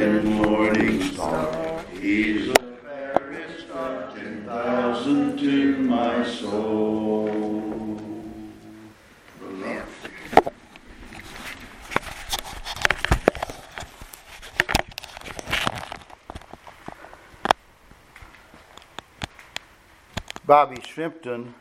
and morning star. He's the fairest of 10,000 to my soul. Bobby Shrimpton,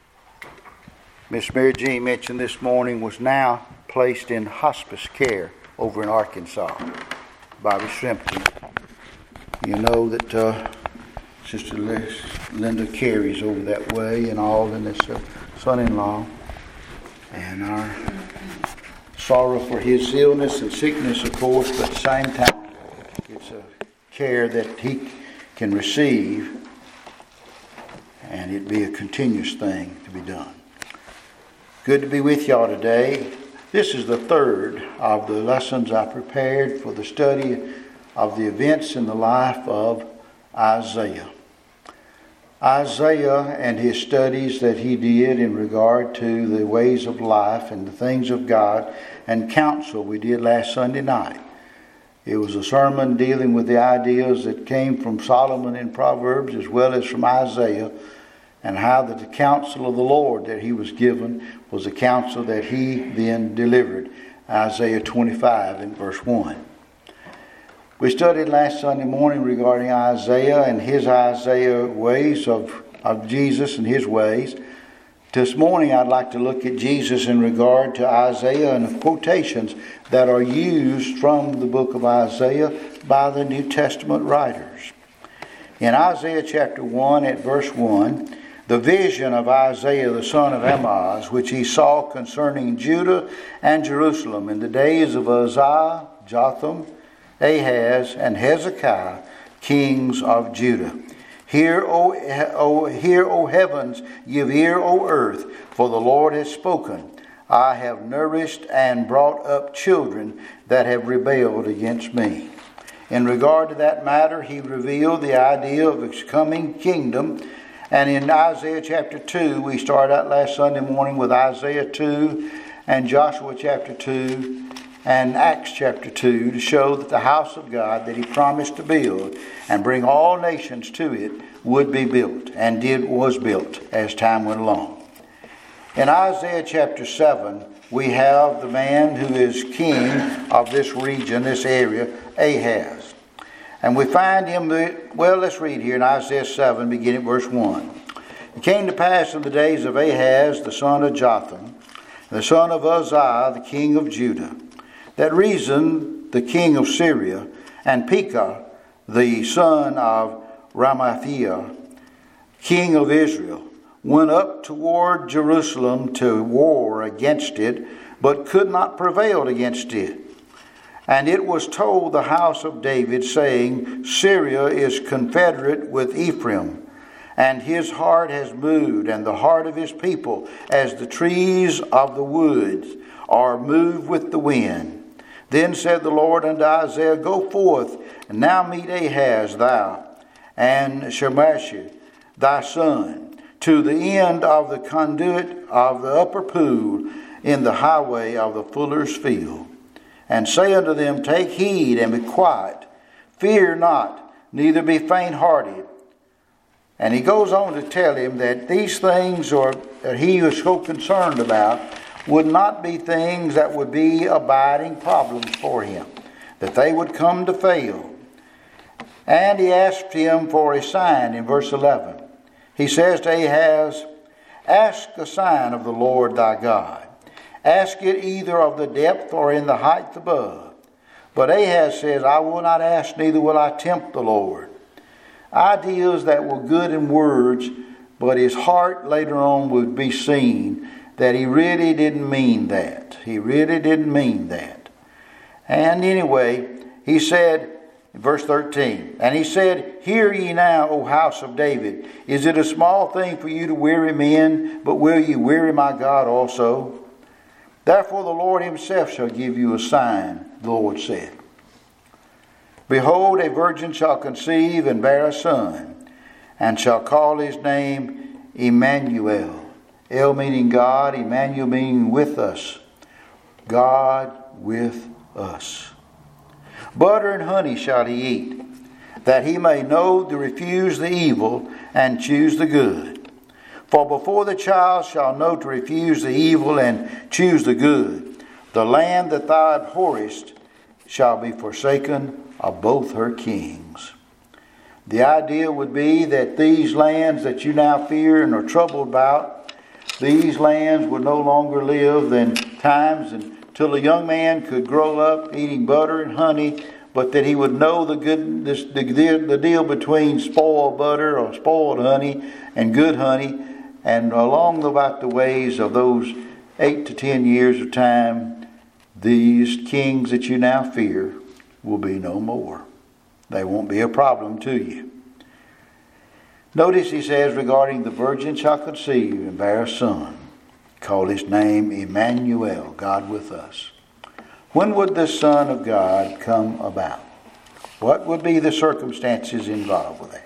Miss Mary Jean mentioned this morning, was now placed in hospice care over in Arkansas. Bobby Shrimpton. You know that Sister Linda Carey's over that way and all, and his son-in-law. And our sorrow for his illness and sickness, of course, but at the same time, it's a care that he can receive, and it'd be a continuous thing to be done. Good to be with y'all today. This is the third of the lessons I prepared for the study of the events in the life of Isaiah. Isaiah and his studies that he did in regard to the ways of life and the things of God and counsel we did last Sunday night. It was a sermon dealing with the ideas that came from Solomon in Proverbs as well as from Isaiah, and how that the counsel of the Lord that he was given was the counsel that he then delivered. Isaiah 25 and verse 1. We studied last Sunday morning regarding Isaiah and his Isaiah ways of Jesus and his ways. This morning I'd like to look at Jesus in regard to Isaiah and the quotations that are used from the book of Isaiah by the New Testament writers. In Isaiah chapter 1 at verse 1, the vision of Isaiah the son of Amoz, which he saw concerning Judah and Jerusalem in the days of Uzziah, Jotham, Ahaz, and Hezekiah, kings of Judah. Hear, O heavens, give ear, O earth, for the Lord has spoken. I have nourished and brought up children that have rebelled against me. In regard to that matter, he revealed the idea of his coming kingdom. And in Isaiah chapter 2, we started out last Sunday morning with Isaiah 2 and Joshua chapter 2 and Acts chapter 2 to show that the house of God that he promised to build and bring all nations to it would be built, and was built as time went along. In Isaiah chapter 7, we have the man who is king of this region, this area, Ahaz. And we find him, let's read here in Isaiah 7, beginning at verse 1. It came to pass in the days of Ahaz, the son of Jotham, the son of Uzziah, the king of Judah, that Rezin, the king of Syria, and Pekah, the son of Ramathiah, king of Israel, went up toward Jerusalem to war against it, but could not prevail against it. And it was told the house of David, saying, Syria is confederate with Ephraim, and his heart has moved, and the heart of his people, as the trees of the woods are moved with the wind. Then said the Lord unto Isaiah, Go forth, and now meet Ahaz, thou, and Shemashi, thy son, to the end of the conduit of the upper pool in the highway of the fuller's field. And say unto them, Take heed and be quiet. Fear not, neither be faint-hearted. And he goes on to tell him that these things that he was so concerned about would not be things that would be abiding problems for him, that they would come to fail. And he asked him for a sign in verse 11. He says to Ahaz, Ask a sign of the Lord thy God. Ask it either of the depth or in the height above. But Ahaz says, I will not ask, neither will I tempt the Lord. Ideas that were good in words, but his heart later on would be seen that he really didn't mean that. He really didn't mean that. And anyway, he said, verse 13, And he said, Hear ye now, O house of David. Is it a small thing for you to weary men, but will ye weary my God also? Therefore the Lord himself shall give you a sign, the Lord said. Behold, a virgin shall conceive and bear a son, and shall call his name Emmanuel. El meaning God, Emmanuel meaning with us. God with us. Butter and honey shall he eat, that he may know to refuse the evil and choose the good. For before the child shall know to refuse the evil and choose the good, the land that thou abhorrest shall be forsaken of both her kings. The idea would be that these lands that you now fear and are troubled about, these lands would no longer live in times until a young man could grow up eating butter and honey, but that he would know the deal between spoiled butter or spoiled honey and good honey, and along about the ways of those 8 to 10 years of time, these kings that you now fear will be no more. They won't be a problem to you. Notice he says, regarding the virgin shall conceive and bear a son, call his name Emmanuel, God with us. When would the Son of God come about? What would be the circumstances involved with that?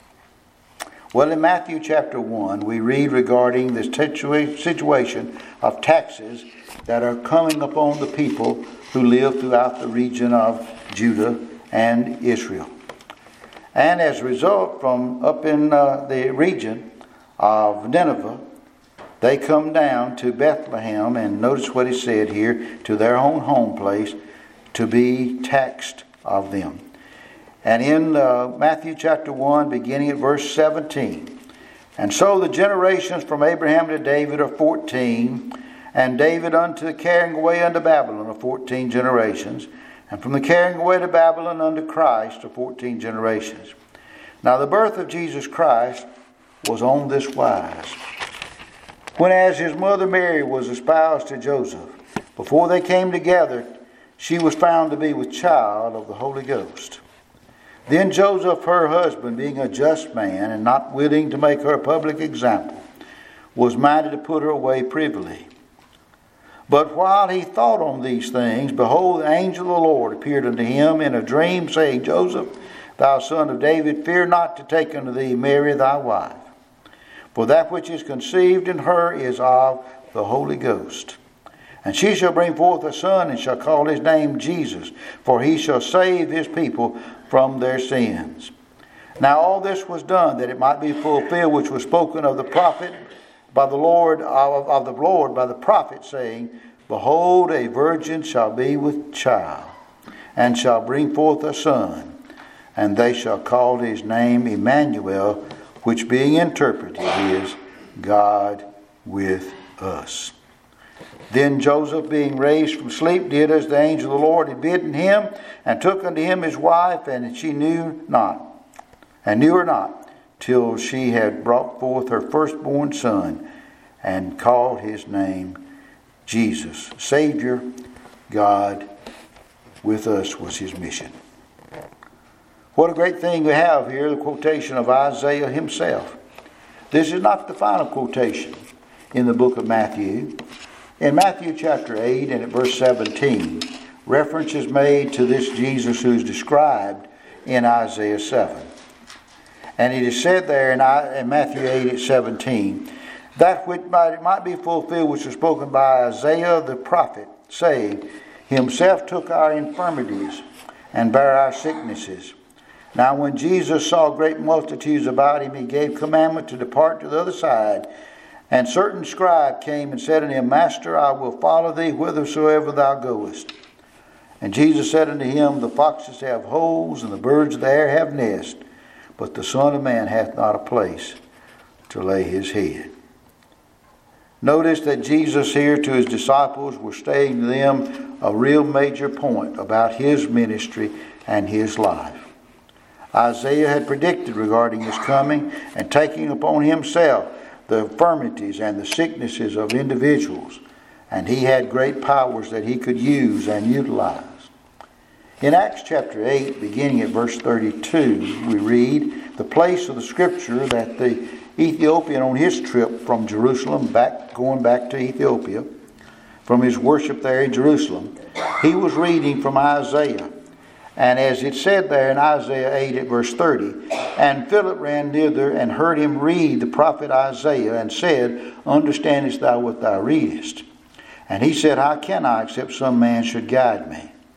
Well, in Matthew chapter 1, we read regarding the situation of taxes that are coming upon the people who live throughout the region of Judah and Israel. And as a result, from up in the region of Nineveh, they come down to Bethlehem, and notice what it said here, to their own home place, to be taxed of them. And in Matthew chapter 1, beginning at verse 17, and so the generations from Abraham to David are 14, and David unto the carrying away unto Babylon are 14 generations, and from the carrying away to Babylon unto Christ are 14 generations. Now the birth of Jesus Christ was on this wise. When as his mother Mary was espoused to Joseph, before they came together, she was found to be with child of the Holy Ghost. Then Joseph, her husband, being a just man and not willing to make her a public example, was minded to put her away privily. But while he thought on these things, behold, the angel of the Lord appeared unto him in a dream, saying, Joseph, thou son of David, fear not to take unto thee Mary thy wife. For that which is conceived in her is of the Holy Ghost. And she shall bring forth a son, and shall call his name Jesus, for he shall save his people from their sins. Now all this was done that it might be fulfilled which was spoken of the prophet by the Lord by the prophet, saying, Behold, a virgin shall be with child, and shall bring forth a son, and they shall call his name Emmanuel, which being interpreted is God with us. Then Joseph, being raised from sleep, did as the angel of the Lord had bidden him, and took unto him his wife, and she knew her not, till she had brought forth her firstborn son, and called his name Jesus. Savior, God with us was his mission. What a great thing we have here, the quotation of Isaiah himself. This is not the final quotation in the book of Matthew. In Matthew chapter 8 and at verse 17, reference is made to this Jesus who is described in Isaiah 7. And it is said there in Matthew 8 at 17, that which might be fulfilled which was spoken by Isaiah the prophet, saying, Himself took our infirmities and bare our sicknesses. Now when Jesus saw great multitudes about him, he gave commandment to depart to the other side. And certain scribe came and said unto him, Master, I will follow thee whithersoever thou goest. And Jesus said unto him, The foxes have holes, and the birds of the air have nests, but the Son of Man hath not a place to lay his head. Notice that Jesus here to his disciples was stating to them a real major point about his ministry and his life. Isaiah had predicted regarding his coming and taking upon himself the infirmities and the sicknesses of individuals, and he had great powers that he could use and utilize. In Acts chapter 8, beginning at verse 32, we read the place of the scripture that the Ethiopian on his trip from Jerusalem, going back to Ethiopia, from his worship there in Jerusalem, he was reading from Isaiah. And as it said there in Isaiah 8 at verse 30, and Philip ran thither and heard him read the prophet Isaiah, and said, Understandest thou what thou readest? And he said, How can I, except some man should guide me?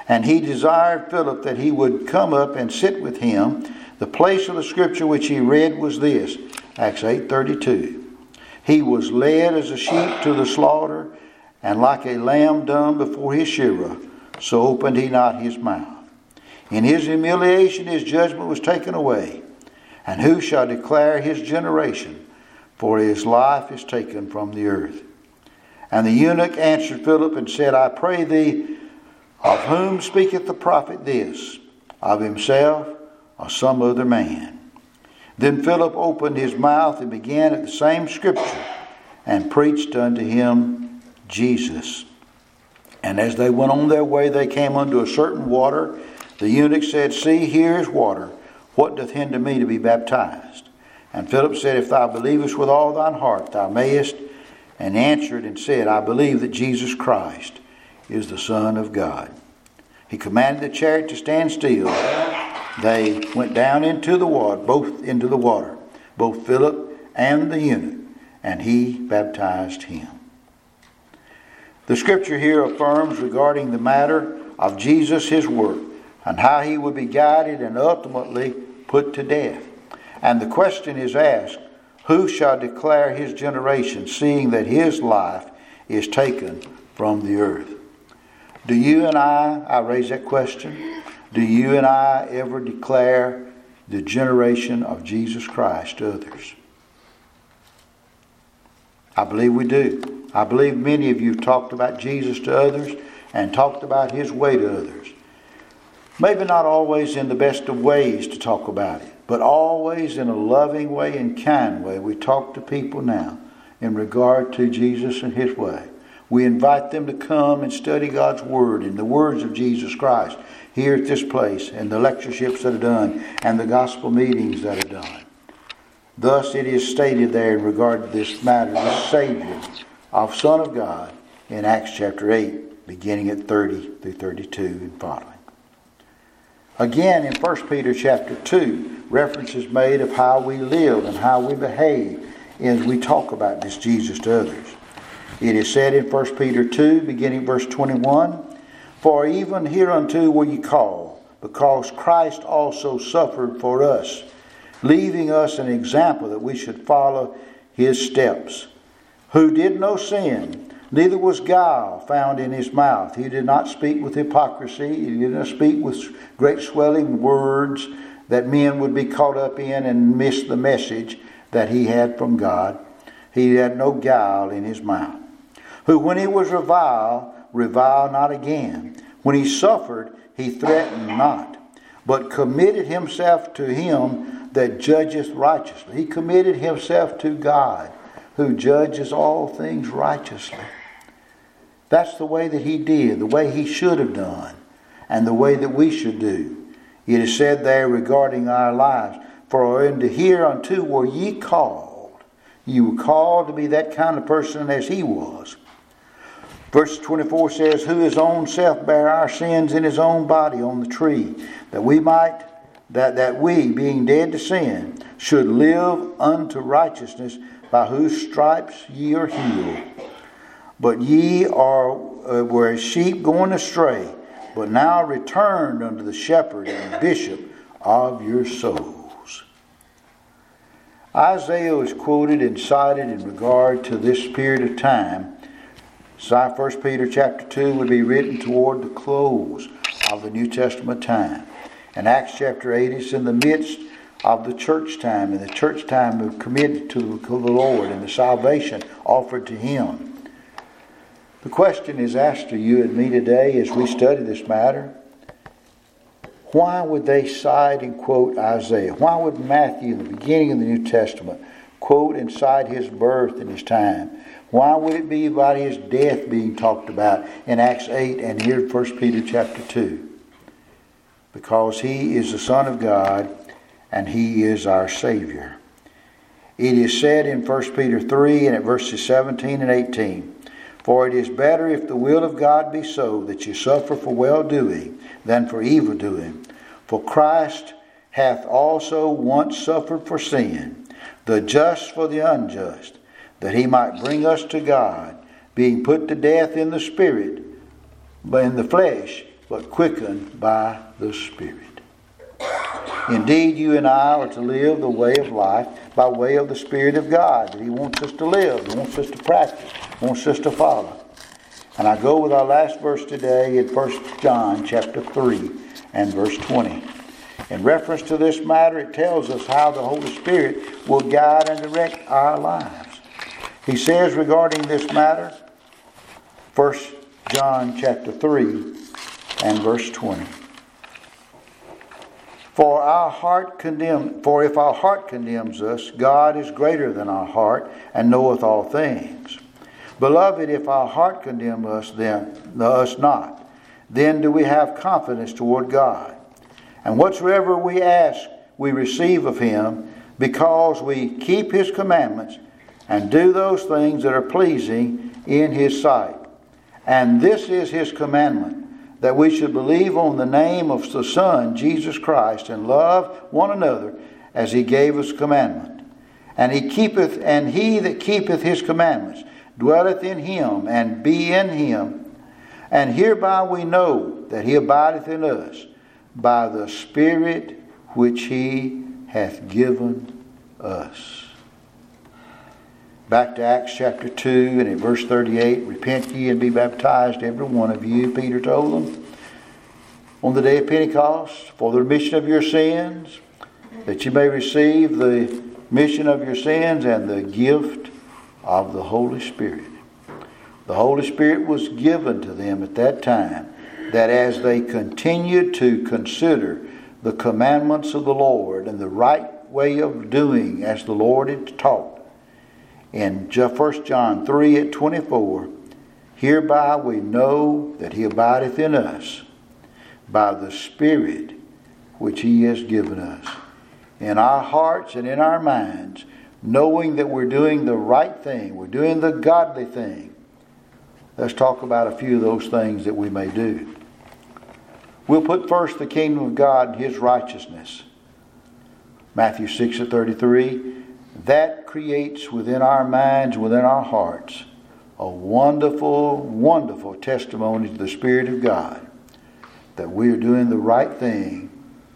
And he desired Philip that he would come up and sit with him. The place of the scripture which he read was this, Acts 8:32. He was led as a sheep to the slaughter, and like a lamb dumb before his shearer, so opened he not his mouth. In his humiliation his judgment was taken away. And who shall declare his generation? For his life is taken from the earth. And the eunuch answered Philip and said, I pray thee, of whom speaketh the prophet this? Of himself or some other man? Then Philip opened his mouth and began at the same scripture and preached unto him Jesus. And as they went on their way, they came unto a certain water. The eunuch said, See, here is water. What doth hinder me to be baptized? And Philip said, If thou believest with all thine heart, thou mayest. And answered and said, I believe that Jesus Christ is the Son of God. He commanded the chariot to stand still. They went down into the water, both Philip and the eunuch, and he baptized him. The scripture here affirms regarding the matter of Jesus, his work, and how he would be guided and ultimately put to death. And the question is asked, who shall declare his generation, seeing that his life is taken from the earth? Do you and I raise that question, do you and I ever declare the generation of Jesus Christ to others? I believe we do. I believe many of you have talked about Jesus to others and talked about his way to others. Maybe not always in the best of ways to talk about it, but always in a loving way and kind way. We talk to people now in regard to Jesus and his way. We invite them to come and study God's Word and the words of Jesus Christ here at this place, and the lectureships that are done, and the gospel meetings that are done. Thus it is stated there in regard to this matter, this Savior of Son of God in Acts chapter 8, beginning at 30 through 32 and following. Again, in 1 Peter chapter 2, reference is made of how we live and how we behave as we talk about this Jesus to others. It is said in 1 Peter 2, beginning verse 21, For even hereunto were ye called, because Christ also suffered for us, leaving us an example that we should follow his steps, who did no sin, neither was guile found in his mouth. He did not speak with hypocrisy. He did not speak with great swelling words that men would be caught up in and miss the message that he had from God. He had no guile in his mouth. Who when he was reviled not again. When he suffered, he threatened not, but committed himself to him that judgeth righteously. He committed himself to God, who judges all things righteously. That's the way that he did, the way he should have done, and the way that we should do. It is said there regarding our lives, For unto hereunto were ye called. You were called to be that kind of person as he was. Verse 24 says, Who his own self bare our sins in his own body on the tree, that we, being dead to sin, should live unto righteousness, by whose stripes ye are healed. But ye were as sheep going astray, but now returned unto the shepherd and bishop of your souls. Isaiah is quoted and cited in regard to this period of time. 1 Peter chapter 2 would be written toward the close of the New Testament time. And Acts chapter 8 is in the midst of the church time, and the church time of committed to the Lord and the salvation offered to him. The question is asked to you and me today as we study this matter. Why would they cite and quote Isaiah? Why would Matthew, in the beginning of the New Testament, quote and cite his birth and his time? Why would it be about his death being talked about in Acts 8 and here in 1 Peter chapter 2? Because he is the Son of God and he is our Savior. It is said in 1 Peter 3 and at verses 17 and 18, For it is better if the will of God be so, that you suffer for well-doing than for evil-doing. For Christ hath also once suffered for sin, the just for the unjust, that he might bring us to God, being put to death in the spirit, but in the flesh, but quickened by the Spirit. Indeed, you and I are to live the way of life by way of the Spirit of God that He wants us to live, He wants us to practice, He wants us to follow. And I go with our last verse today in 1 John chapter 3 and verse 20. In reference to this matter, it tells us how the Holy Spirit will guide and direct our lives. He says regarding this matter, 1 John chapter 3 and verse 20. For if our heart condemns us, God is greater than our heart and knoweth all things. Beloved, if our heart condemn us, then us not, then do we have confidence toward God. And whatsoever we ask, we receive of Him, because we keep His commandments and do those things that are pleasing in His sight. And this is His commandment, that we should believe on the name of the Son, Jesus Christ, and love one another as He gave us commandment. And he that keepeth His commandments dwelleth in Him, and be in Him. And hereby we know that He abideth in us, by the Spirit which He hath given us. Back to Acts chapter 2 and in verse 38, repent ye and be baptized, every one of you, Peter told them, on the day of Pentecost, for the remission of your sins, that you may receive the remission of your sins and the gift of the Holy Spirit. The Holy Spirit was given to them at that time, that as they continued to consider the commandments of the Lord and the right way of doing as the Lord had taught, in 1 John 3 at 24, hereby we know that He abideth in us by the Spirit which He has given us. In our hearts and in our minds, knowing that we're doing the right thing, we're doing the godly thing. Let's talk about a few of those things that we may do. We'll put first the kingdom of God and His righteousness. Matthew 6 at 33. That creates within our minds, within our hearts, a wonderful, wonderful testimony to the Spirit of God that we are doing the right thing.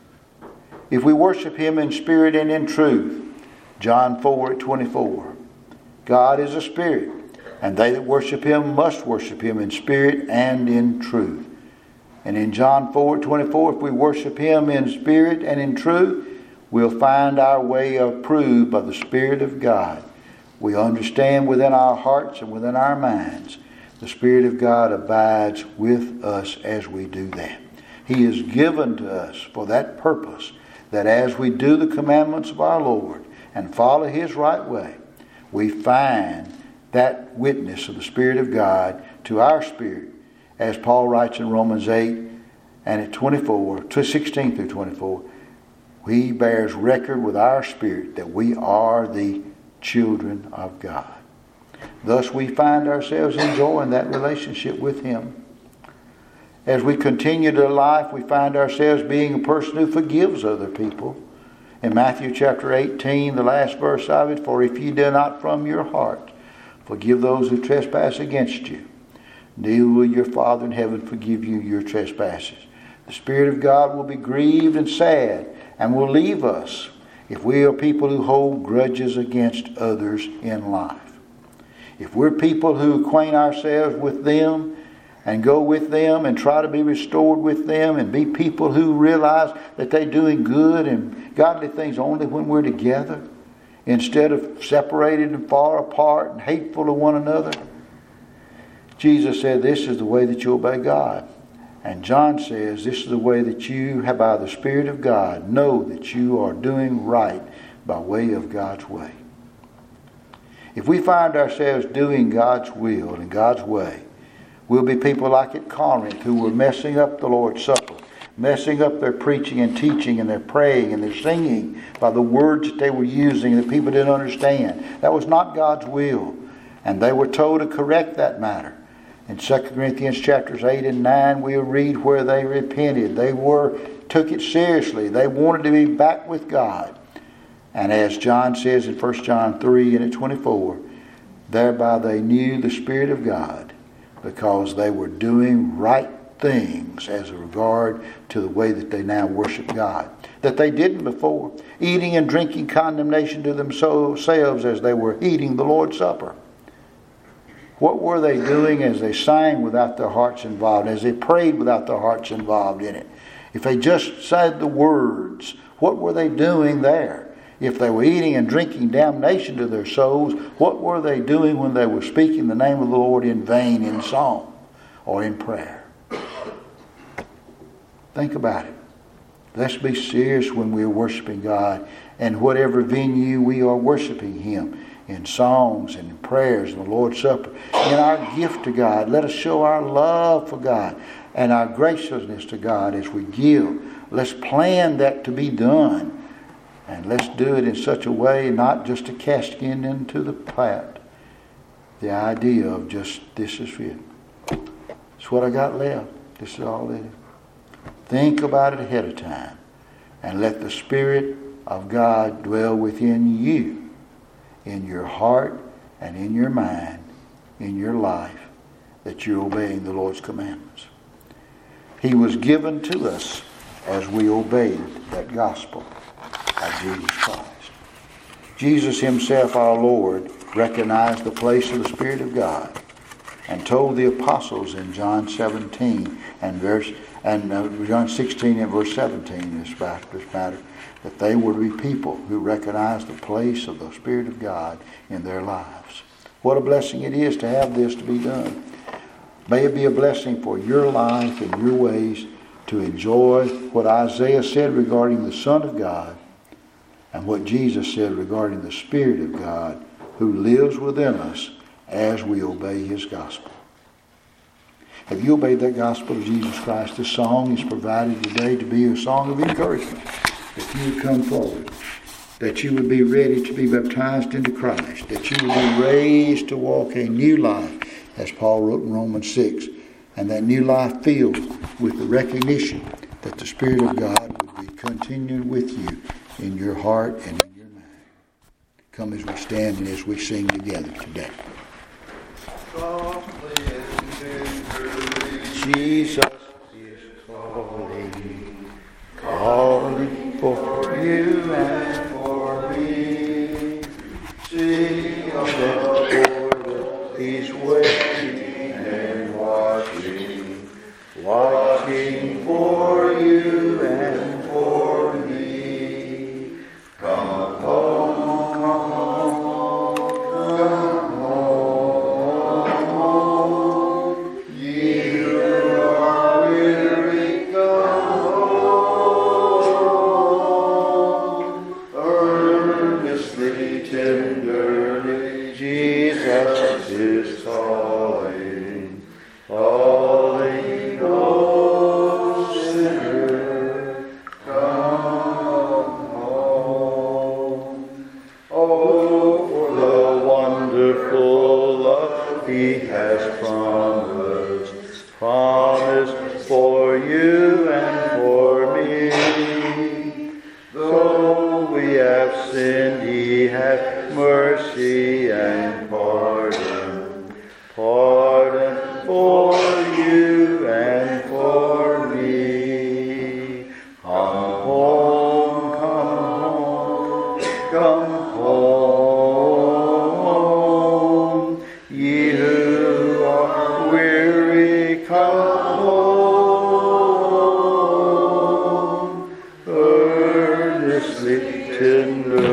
If we worship Him in spirit and in truth, John 4 at 24. God is a spirit, and they that worship Him must worship Him in spirit and in truth. And in John 4 at 24, if we worship Him in spirit and in truth, we'll find our way approved by the Spirit of God. We understand within our hearts and within our minds, the Spirit of God abides with us as we do that. He is given to us for that purpose, that as we do the commandments of our Lord and follow His right way, we find that witness of the Spirit of God to our spirit, as Paul writes in Romans 8 and at 16 through 24, He bears record with our spirit that we are the children of God. Thus we find ourselves enjoying that relationship with Him. As we continue to life, we find ourselves being a person who forgives other people. In Matthew chapter 18, the last verse of it, for if ye do not from your heart forgive those who trespass against you, neither will your Father in heaven forgive you your trespasses. The Spirit of God will be grieved and sad and will leave us if we are people who hold grudges against others in life. If we're people who acquaint ourselves with them and go with them and try to be restored with them and be people who realize that they're doing good and godly things only when we're together, instead of separated and far apart and hateful to one another, Jesus said this is the way that you obey God. And John says this is the way that you have, by the Spirit of God, know that you are doing right by way of God's way. If we find ourselves doing God's will and God's way, we'll be people like at Corinth who were messing up the Lord's Supper, messing up their preaching and teaching and their praying and their singing by the words that they were using that people didn't understand. That was not God's will. And they were told to correct that matter. In 2 Corinthians chapters 8 and 9, we'll read where they repented. They took it seriously. They wanted to be back with God. And as John says in 1 John 3 and at 24, thereby they knew the Spirit of God, because they were doing right things as a regard to the way that they now worship God that they didn't before, eating and drinking condemnation to themselves as they were eating the Lord's Supper. What were they doing as they sang without their hearts involved, as they prayed without their hearts involved in it? If they just said the words, what were they doing there? If they were eating and drinking damnation to their souls, what were they doing when they were speaking the name of the Lord in vain in song or in prayer? Think about it. Let's be serious when we are worshiping God, and whatever venue we are worshiping Him, in songs and in prayers and the Lord's Supper, in our gift to God. Let us show our love for God and our graciousness to God as we give. Let's plan that to be done, and let's do it in such a way not just to cast it into the plat. The idea of just, this is it. It's what I got left. This is all it is. Think about it ahead of time, and let the Spirit of God dwell within you, in your heart and in your mind, in your life, that you're obeying the Lord's commandments. He was given to us as we obeyed that gospel of Jesus Christ. Jesus Himself, our Lord, recognized the place of the Spirit of God and told the apostles in John 17 and John 16 and verse 17 this matter, that they would be people who recognize the place of the Spirit of God in their lives. What a blessing it is to have this to be done. May it be a blessing for your life and your ways to enjoy what Isaiah said regarding the Son of God and what Jesus said regarding the Spirit of God who lives within us as we obey His gospel. Have you obeyed that gospel of Jesus Christ? This song is provided today to be a song of encouragement. If you would come forward, that you would be ready to be baptized into Christ, that you would be raised to walk a new life, as Paul wrote in Romans 6, and that new life filled with the recognition that the Spirit of God would be continuing with you in your heart and in your mind. Come as we stand and as we sing together today. Jesus is calling for you and for me. Sing of that Lord, He's waiting and watching for you and for me. Come home, come home, come home. You are weary, come home. Earnestly, tenderly, Jesus is calling, calling, oh sinner, come home. Oh, for the wonderful love He has promised for you and for me. Though we have sinned, He hath mercy and pardon for you and for me. Come home, come home, come home. Ye who are weary, come home. Earnestly, tenderly,